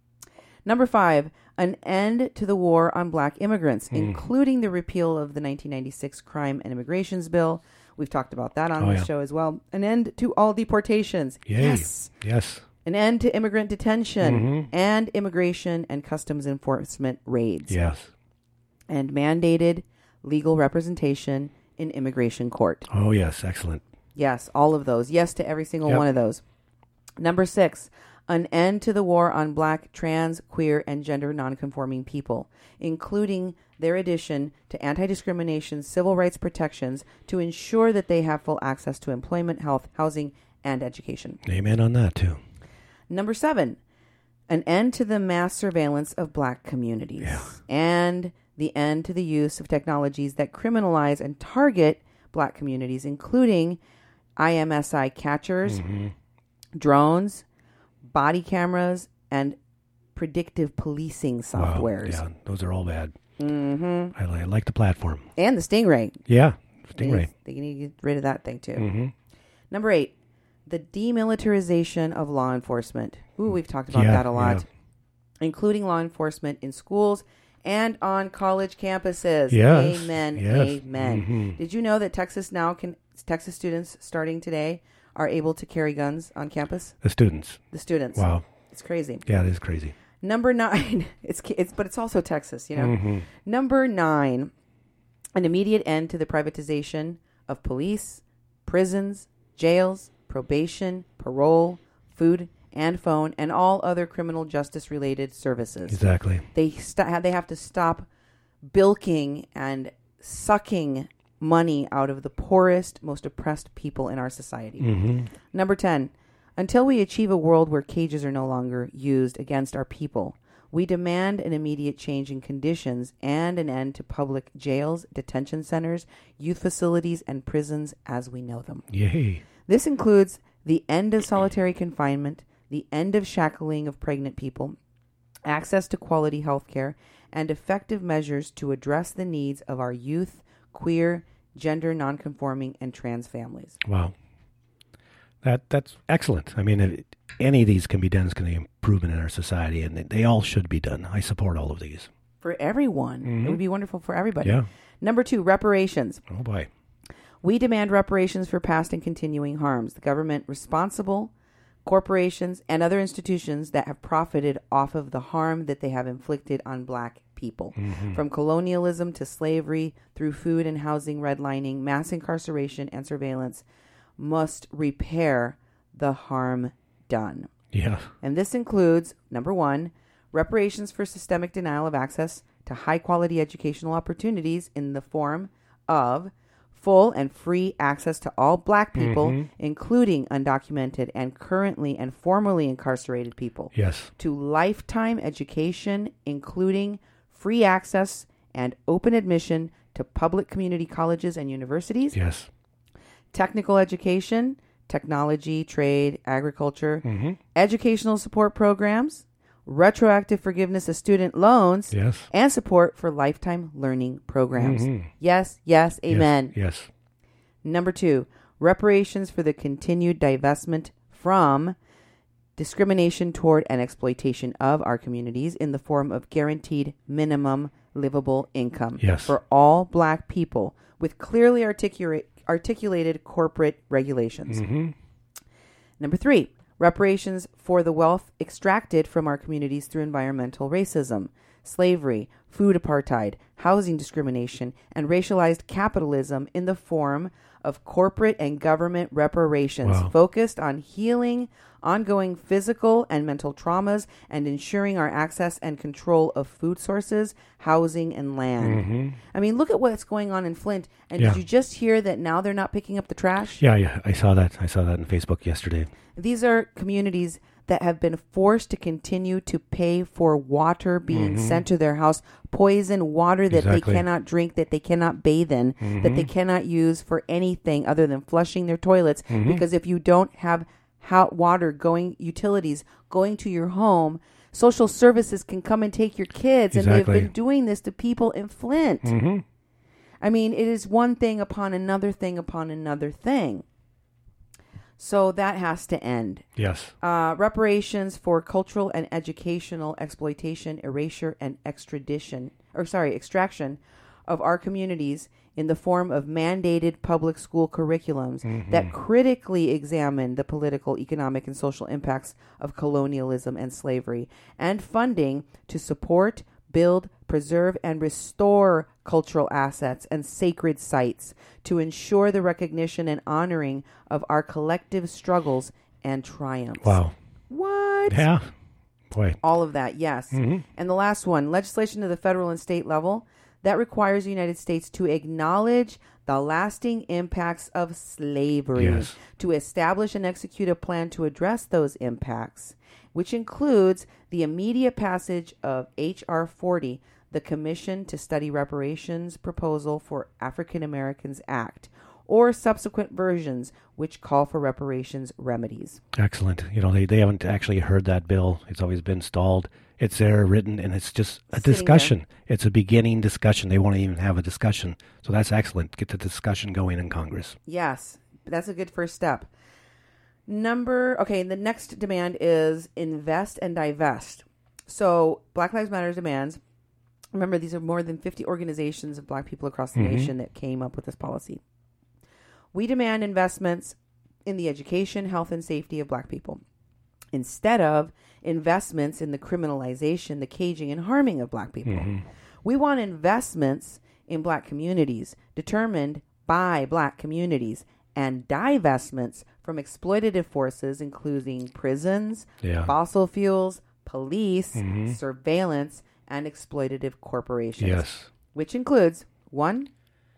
Speaker 1: Number five, an end to the war on black immigrants,
Speaker 5: Mm.
Speaker 1: including the repeal of the nineteen ninety-six Crime and Immigrations Bill. We've talked about that on
Speaker 5: Oh,
Speaker 1: the
Speaker 5: yeah.
Speaker 1: show as well. An end to all deportations.
Speaker 5: Yay.
Speaker 1: Yes.
Speaker 5: Yes.
Speaker 1: An end to immigrant detention
Speaker 5: Mhm.
Speaker 1: and immigration and customs enforcement raids.
Speaker 5: Yes.
Speaker 1: And mandated legal representation in immigration court.
Speaker 5: Oh, yes. Excellent.
Speaker 1: Yes, all of those. Yes to every single
Speaker 5: Yep.
Speaker 1: one of those. Number six, an end to the war on black, trans, queer, and gender nonconforming people, including their addition to anti-discrimination civil rights protections to ensure that they have full access to employment, health, housing, and education.
Speaker 5: Amen on that, too.
Speaker 1: Number seven, an end to the mass surveillance of black communities.
Speaker 5: Yeah.
Speaker 1: And the end to the use of technologies that criminalize and target black communities, including I M S I catchers,
Speaker 5: Mhm.
Speaker 1: drones, body cameras, and predictive policing
Speaker 5: Wow.
Speaker 1: softwares.
Speaker 5: Yeah, those are all bad.
Speaker 1: Mm-hmm.
Speaker 5: I, li- I like the platform.
Speaker 1: And the Stingray.
Speaker 5: Yeah.
Speaker 1: They
Speaker 5: Stingray.
Speaker 1: need, they need to get rid of that thing, too.
Speaker 5: Mm-hmm.
Speaker 1: Number eight, the demilitarization of law enforcement. Ooh, we've talked about
Speaker 5: Yeah,
Speaker 1: that a lot.
Speaker 5: yeah.
Speaker 1: Including law enforcement in schools and on college campuses.
Speaker 5: Yes,
Speaker 1: Amen.
Speaker 5: yes.
Speaker 1: Amen.
Speaker 5: Mhm.
Speaker 1: Did you know that Texas now can, Texas students starting today are able to carry guns on campus?
Speaker 5: The students.
Speaker 1: The students.
Speaker 5: Wow.
Speaker 1: It's crazy.
Speaker 5: Yeah, it is crazy.
Speaker 1: Number nine, it's, it's but it's also Texas, you know.
Speaker 5: Mhm.
Speaker 1: Number nine, an immediate end to the privatization of police, prisons, jails, probation, parole, food and phone, and all other criminal justice related services.
Speaker 5: Exactly.
Speaker 1: They st- they have to stop bilking and sucking money out of the poorest, most oppressed people in our society.
Speaker 5: Mm-hmm.
Speaker 1: Number ten, until we achieve a world where cages are no longer used against our people, we demand an immediate change in conditions and an end to public jails, detention centers, youth facilities, and prisons as we know them.
Speaker 5: Yay.
Speaker 1: This includes the end of solitary confinement, the end of shackling of pregnant people, access to quality health care, and effective measures to address the needs of our youth, queer, gender nonconforming, and trans families.
Speaker 5: Wow. That That's excellent. I mean, if any of these can be done, it's going to be improvement in our society, and they, they all should be done. I support all of these.
Speaker 1: For everyone.
Speaker 5: Mhm.
Speaker 1: It would be wonderful for everybody.
Speaker 5: Yeah.
Speaker 1: Number two, reparations.
Speaker 5: Oh, boy.
Speaker 1: We demand reparations for past and continuing harms. The government responsible, corporations, and other institutions that have profited off of the harm that they have inflicted on black people.
Speaker 5: Mhm.
Speaker 1: From colonialism to slavery, through food and housing redlining, mass incarceration, and surveillance, must repair the harm done.
Speaker 5: Yeah.
Speaker 1: And this includes, number one, reparations for systemic denial of access to high-quality educational opportunities in the form of full and free access to all black people,
Speaker 5: Mhm.
Speaker 1: including undocumented and currently and formerly incarcerated people,
Speaker 5: Yes.
Speaker 1: to lifetime education, including free access and open admission to public community colleges and universities,
Speaker 5: Yes.
Speaker 1: technical education, technology, trade, agriculture,
Speaker 5: Mhm.
Speaker 1: educational support programs, retroactive forgiveness of student loans,
Speaker 5: Yes.
Speaker 1: and support for lifetime learning programs.
Speaker 5: Mhm.
Speaker 1: Yes, yes, amen.
Speaker 5: Yes. yes.
Speaker 1: Number two, reparations for the continued divestment from discrimination toward and exploitation of our communities in the form of guaranteed minimum livable income
Speaker 5: Yes.
Speaker 1: for all black people with clearly articulate, articulated corporate regulations.
Speaker 5: Mhm.
Speaker 1: Number three, reparations for the wealth extracted from our communities through environmental racism, slavery, food apartheid, housing discrimination, and racialized capitalism in the form of corporate and government reparations
Speaker 5: Wow.
Speaker 1: focused on healing ongoing physical and mental traumas and ensuring our access and control of food sources, housing, and land.
Speaker 5: Mhm.
Speaker 1: I mean, look at what's going on in Flint. And
Speaker 5: Yeah.
Speaker 1: did you just hear that now they're not picking up the trash?
Speaker 5: Yeah, yeah. I saw that. I saw that on Facebook yesterday.
Speaker 1: These are communities that have been forced to continue to pay for water being sent to their house, poison water that
Speaker 5: Exactly.
Speaker 1: they cannot drink, that they cannot bathe in, that they cannot use for anything other than flushing their toilets. Because if you don't have hot water going, utilities going to your home, social services can come and take your kids. And
Speaker 5: Exactly.
Speaker 1: they've been doing this to people in Flint.
Speaker 5: Mhm.
Speaker 1: I mean, it is one thing upon another thing upon another thing. So that has to end.
Speaker 5: Yes.
Speaker 1: Uh, reparations for cultural and educational exploitation, erasure, and extradition, or sorry, extraction of our communities in the form of mandated public school curriculums that critically examine the political, economic, and social impacts of colonialism and slavery, and funding to support, build, preserve, and restore cultural assets and sacred sites to ensure the recognition and honoring of our collective struggles and triumphs.
Speaker 5: Wow.
Speaker 1: What?
Speaker 5: Yeah. Boy.
Speaker 1: All of that, yes. And the last one, legislation to the federal and state level that requires the United States to acknowledge the lasting impacts of slavery,
Speaker 5: Yes.
Speaker 1: to establish and execute a plan to address those impacts, which includes the immediate passage of H R forty, the Commission to Study Reparations Proposal for African Americans Act, or subsequent versions which call for reparations remedies.
Speaker 5: Excellent. You know, they, they haven't actually heard that bill. It's always been stalled. It's there written, and it's just a
Speaker 1: Sitting
Speaker 5: discussion. It's a beginning discussion. They won't even have a discussion. So that's excellent. Get the discussion going in Congress.
Speaker 1: Yes, that's a good first step. Number, okay, the next demand is invest and divest. So Black Lives Matter demands, remember, these are more than fifty organizations of black people across the nation that came up with this policy. We demand investments in the education, health, and safety of black people instead of investments in the criminalization, the caging, and harming of black people. We want investments in black communities determined by black communities and divestments from exploitative forces, including prisons,
Speaker 5: Yeah.
Speaker 1: fossil fuels, police, surveillance, and exploitative corporations.
Speaker 5: Yes.
Speaker 1: Which includes, one,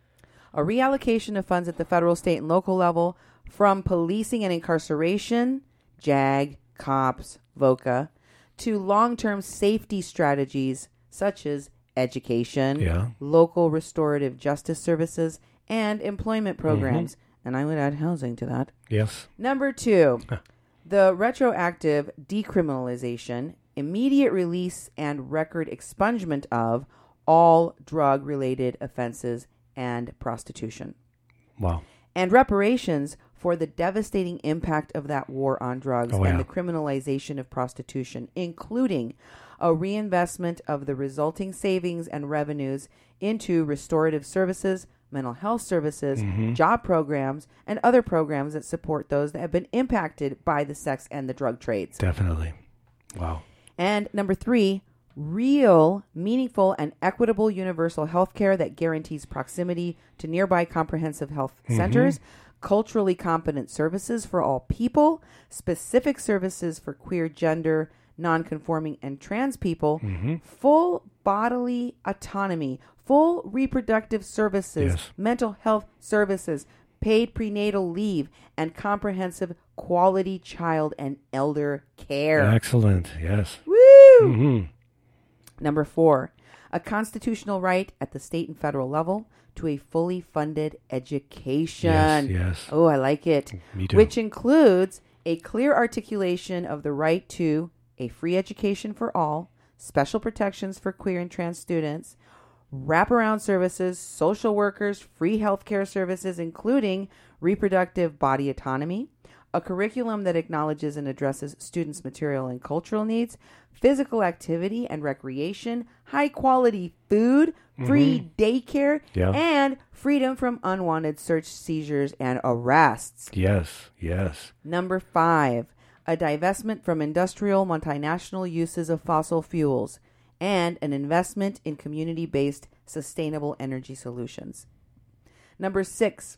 Speaker 1: a reallocation of funds at the federal, state, and local level from policing and incarceration, JAG, COPS, VOCA, to long-term safety strategies such as education,
Speaker 5: Yeah.
Speaker 1: local restorative justice services, and employment programs. And I would add housing to that.
Speaker 5: Yes.
Speaker 1: Number two, the retroactive decriminalization, immediate release, and record expungement of all drug-related offenses and prostitution.
Speaker 5: Wow.
Speaker 1: And reparations for the devastating impact of that war on drugs
Speaker 5: Oh,
Speaker 1: and
Speaker 5: yeah.
Speaker 1: the criminalization of prostitution, including a reinvestment of the resulting savings and revenues into restorative services, mental health services, job programs, and other programs that support those that have been impacted by the sex and the drug trades.
Speaker 5: Definitely. Wow.
Speaker 1: And number three, real, meaningful, and equitable universal health care that guarantees proximity to nearby comprehensive health centers, culturally competent services for all people, specific services for queer, gender, non-conforming, and trans people, full bodily autonomy, full reproductive services,
Speaker 5: Yes.
Speaker 1: mental health services, paid prenatal leave, and comprehensive quality child and elder care.
Speaker 5: Excellent. Yes.
Speaker 1: Woo!
Speaker 5: hmm
Speaker 1: Number four, a constitutional right at the state and federal level to a fully funded education.
Speaker 5: Yes, yes.
Speaker 1: Oh, I like it.
Speaker 5: Me too.
Speaker 1: Which includes a clear articulation of the right to a free education for all, special protections for queer and trans students, wraparound services, social workers, free healthcare services, including reproductive body autonomy, a curriculum that acknowledges and addresses students' material and cultural needs, physical activity and recreation, high-quality food, free daycare,
Speaker 5: Yeah.
Speaker 1: and freedom from unwanted search, seizures, and arrests.
Speaker 5: Yes, yes.
Speaker 1: Number five, a divestment from industrial multinational uses of fossil fuels and an investment in community-based sustainable energy solutions. Number six,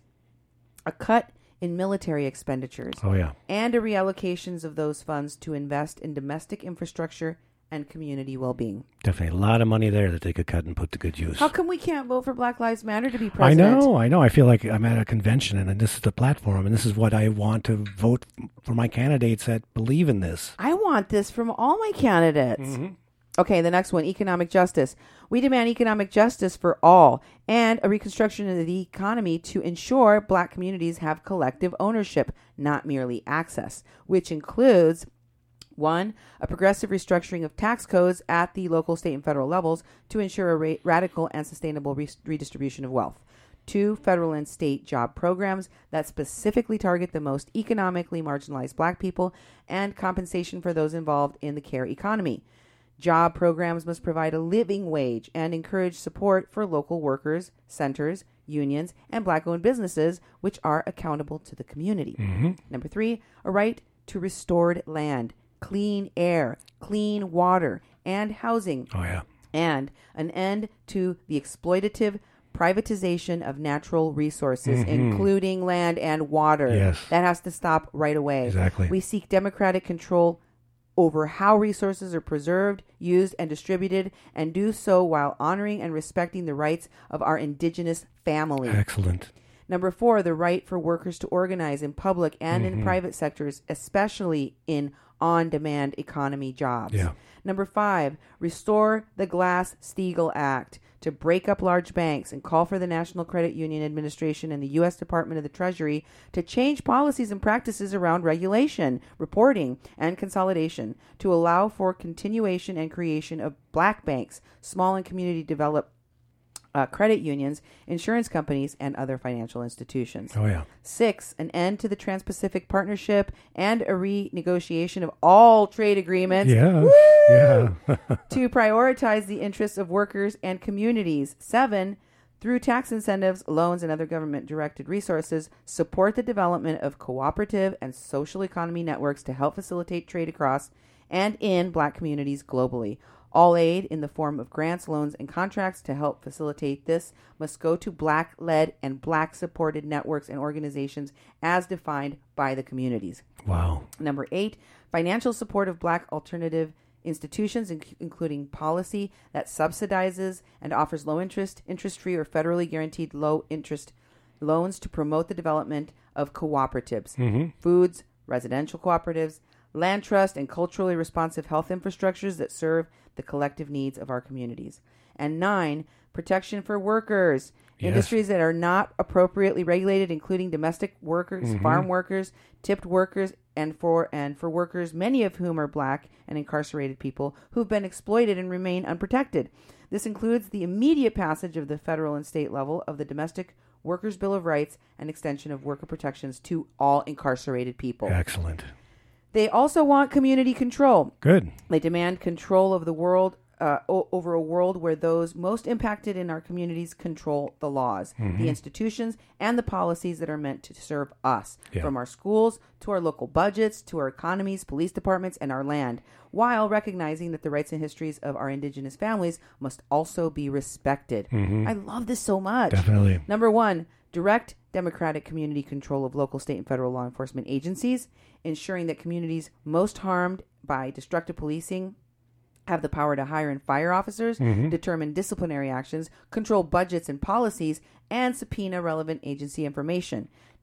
Speaker 1: a cut in military expenditures
Speaker 5: Oh, yeah.
Speaker 1: and a reallocations of those funds to invest in domestic infrastructure and community well-being.
Speaker 5: Definitely a lot of money there that they could cut and put to good use.
Speaker 1: How come we can't vote for Black Lives Matter to be
Speaker 5: I
Speaker 1: president?
Speaker 5: know, I know. I feel like I'm at a convention and this is the platform and this is what I want to vote for my candidates that believe in this.
Speaker 1: I want this from all my candidates. Okay, the next one, economic justice. We demand economic justice for all and a reconstruction of the economy to ensure Black communities have collective ownership, not merely access, which includes, one, a progressive restructuring of tax codes at the local, state, and federal levels to ensure a ra- radical and sustainable re- redistribution of wealth. Two, federal and state job programs that specifically target the most economically marginalized Black people and compensation for those involved in the care economy. Job programs must provide a living wage and encourage support for local workers, centers, unions, and Black-owned businesses, which are accountable to the community. Number three, a right to restored land, clean air, clean water, and housing,
Speaker 5: Oh, yeah.
Speaker 1: and an end to the exploitative privatization of natural resources, including land and water.
Speaker 5: Yes.
Speaker 1: That has to stop right away.
Speaker 5: Exactly.
Speaker 1: We seek democratic control over how resources are preserved, used, and distributed, and do so while honoring and respecting the rights of our indigenous family.
Speaker 5: Excellent.
Speaker 1: Number four, the right for workers to organize in public and in private sectors, especially in on-demand economy jobs.
Speaker 5: Yeah.
Speaker 1: Number five, restore the Glass-Steagall Act to break up large banks and call for the National Credit Union Administration and the U S Department of the Treasury to change policies and practices around regulation, reporting, and consolidation to allow for continuation and creation of Black banks, small and community developed uh, credit unions, insurance companies, and other financial institutions.
Speaker 5: Oh, yeah.
Speaker 1: Six, an end to the Trans-Pacific Partnership and a renegotiation of all trade agreements
Speaker 5: Yeah.
Speaker 1: Woo!
Speaker 5: Yeah.
Speaker 1: to prioritize the interests of workers and communities. Seven, through tax incentives, loans, and other government-directed resources, support the development of cooperative and social economy networks to help facilitate trade across and in Black communities globally. All aid in the form of grants, loans, and contracts to help facilitate this must go to Black-led and Black-supported networks and organizations as defined by the communities.
Speaker 5: Wow.
Speaker 1: Number eight, financial support of Black alternative institutions, inc- including policy that subsidizes and offers low interest, interest-free, or federally guaranteed low interest loans to promote the development of cooperatives, foods, residential cooperatives, land trust, and culturally responsive health infrastructures that serve the collective needs of our communities. And nine, protection for workers,
Speaker 5: Yes.
Speaker 1: industries that are not appropriately regulated, including domestic workers, farm workers, tipped workers, and for and for workers, many of whom are Black and incarcerated people who've been exploited and remain unprotected. This includes the immediate passage of the federal and state level of the Domestic Workers' Bill of Rights and extension of worker protections to all incarcerated people.
Speaker 5: Excellent.
Speaker 1: They also want community control.
Speaker 5: Good.
Speaker 1: They demand control of the world uh, o- over a world where those most impacted in our communities control the laws, the institutions, and the policies that are meant to serve us,
Speaker 5: Yeah.
Speaker 1: from our schools to our local budgets to our economies, police departments, and our land, while recognizing that the rights and histories of our indigenous families must also be respected. I love this so much.
Speaker 5: Definitely.
Speaker 1: Number one, direct democratic community control of local, state, and federal law enforcement agencies, ensuring that communities most harmed by destructive policing have the power to hire and fire officers, determine disciplinary actions, control budgets and policies, and subpoena relevant agency information.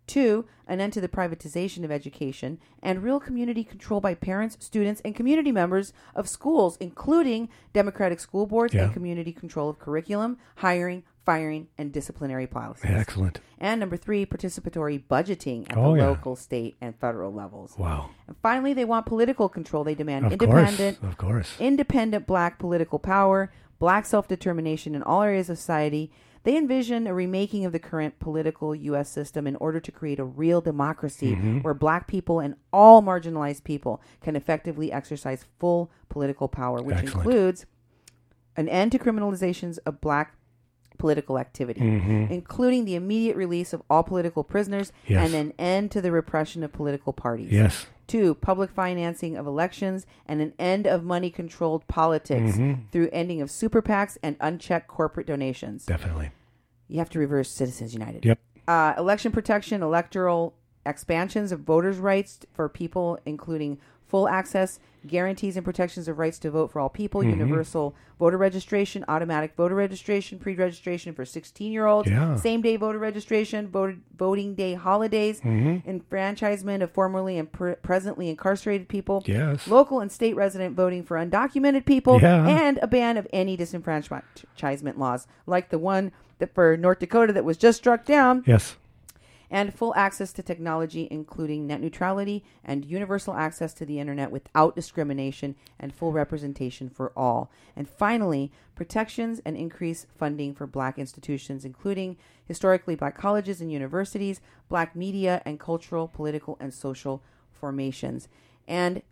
Speaker 1: Two, an end to the privatization of education and real community control by parents, students, and community members of schools, including democratic school boards
Speaker 5: Yeah.
Speaker 1: and community control of curriculum, hiring, firing, and disciplinary policies.
Speaker 5: Excellent.
Speaker 1: And number three, participatory budgeting at
Speaker 5: Oh,
Speaker 1: the
Speaker 5: yeah.
Speaker 1: local, state, and federal levels.
Speaker 5: Wow.
Speaker 1: And finally, they want political control. They demand
Speaker 5: Of
Speaker 1: independent,
Speaker 5: course. Of course.
Speaker 1: independent black political power, black self-determination in all areas of society. They envision a remaking of the current political U S system in order to create a real democracy
Speaker 5: Mm-hmm.
Speaker 1: where black people and all marginalized people can effectively exercise full political power, which
Speaker 5: Excellent.
Speaker 1: includes an end to criminalizations of black political activity,
Speaker 5: Mm-hmm.
Speaker 1: including the immediate release of all political prisoners
Speaker 5: Yes.
Speaker 1: and an end to the repression of political parties.
Speaker 5: Yes.
Speaker 1: Two, public financing of elections and an end of money-controlled politics
Speaker 5: Mm-hmm.
Speaker 1: through ending of super PACs and unchecked corporate donations.
Speaker 5: Definitely.
Speaker 1: You have to reverse Citizens United.
Speaker 5: Yep.
Speaker 1: Uh, election protection, electoral expansions of voters' rights for people, including full access, guarantees and protections of rights to vote for all people,
Speaker 5: Mm-hmm.
Speaker 1: universal voter registration, automatic voter registration, pre-registration for sixteen-year-olds,
Speaker 5: Yeah.
Speaker 1: same-day voter registration, voter, voting day holidays,
Speaker 5: Mm-hmm.
Speaker 1: enfranchisement of formerly and pre- presently incarcerated people,
Speaker 5: Yes.
Speaker 1: local and state resident voting for undocumented people,
Speaker 5: Yeah.
Speaker 1: and a ban of any disenfranchisement laws, like the one that for North Dakota that was just struck down,
Speaker 5: Yes.
Speaker 1: and full access to technology, including net neutrality and universal access to the internet without discrimination and full representation for all. And finally, protections and increased funding for black institutions, including historically black colleges and universities, black media, and cultural, political, and social formations. And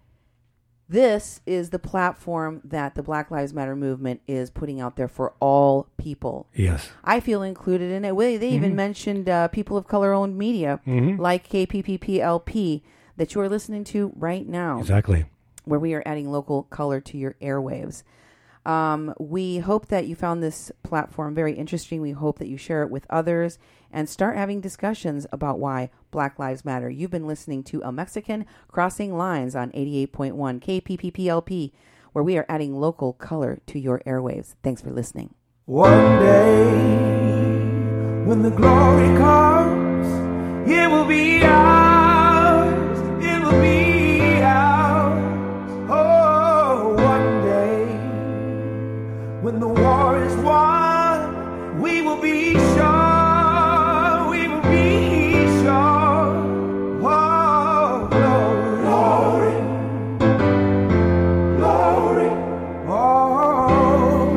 Speaker 1: this is the platform that the Black Lives Matter movement is putting out there for all people.
Speaker 5: Yes.
Speaker 1: I feel included in it. They, they even mentioned uh, people of color-owned media
Speaker 5: Mm-hmm.
Speaker 1: like K P P P L P that you are listening to right now,
Speaker 5: Exactly.
Speaker 1: where we are adding local color to your airwaves. Um, we hope that you found this platform very interesting. We hope that you share it with others and start having discussions about why Black Lives Matter. You've been listening to A Mexican Crossing Lines on eighty-eight point one K P P P L P, where we are adding local color to your airwaves. Thanks for listening.
Speaker 2: One day, when the glory comes, it will be ours. It will be ours. Oh, one day, when the war is won, we will be sure. We will be sure. Oh, glory, glory, oh,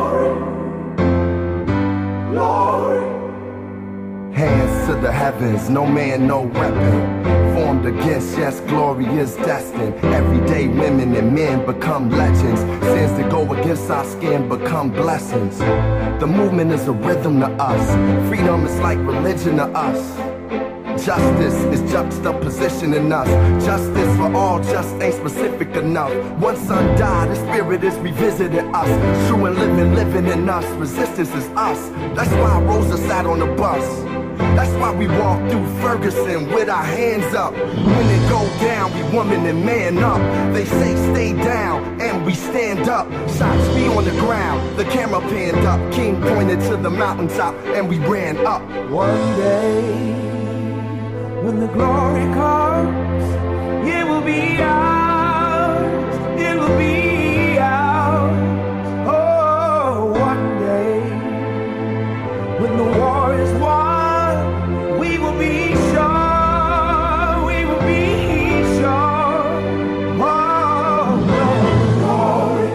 Speaker 2: glory. Glory. Hands to the heavens, no man, no weapon. Formed against, yes, glory is destined. Everyday women and men become legends. Sins that go against our skin become blessings. The movement is a rhythm to us. Freedom is like religion to us. Justice is juxtaposition in us. Justice for all just ain't specific enough. One son died, his spirit is revisiting us. True and living, living in us. Resistance is us. That's why Rosa sat on the bus. That's why we walk through Ferguson with our hands up. When it go down, we woman and man up. They say stay down, and we stand up. Shots be on the ground, the camera panned up. King pointed to the mountaintop, and we ran up. One day, when the glory comes, it will be ours. It will be ours. Oh, one day, when the war is won, we will be sure. We will be sure. Oh, glory,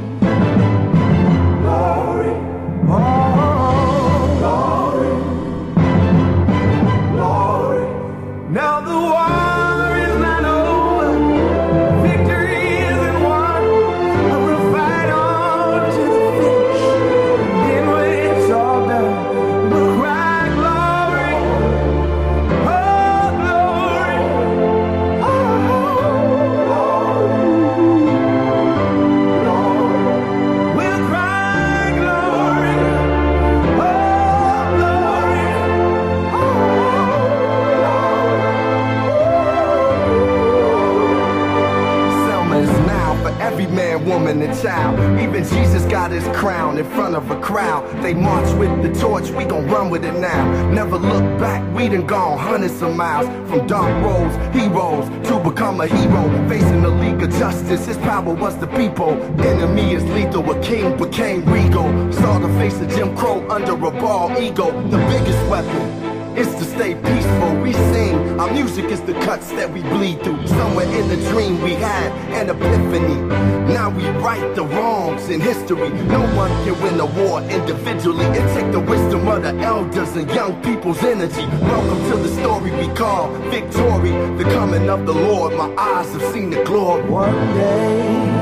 Speaker 2: glory, oh, glory, glory. Now the war is not over. Victory isn't won.
Speaker 7: a child. Even Jesus got his crown in front of a crowd. They march with the torch, we gon' run with it now. Never look back, we done gone hundreds of miles. From dark roads, heroes, to become a hero. Facing the League of Justice, his power was the people. Enemy is lethal, a king became regal. Saw the face of Jim Crow under a bald ego. The biggest weapon is to stay peaceful. We sing, our music is the cuts that we bleed through. Somewhere in the dream we had an epiphany. Now we right the wrongs in history. No one can win a war individually. It take the wisdom of the elders and young people's energy. Welcome to the story we call victory. The coming of the Lord, my eyes have seen the glory.
Speaker 8: One day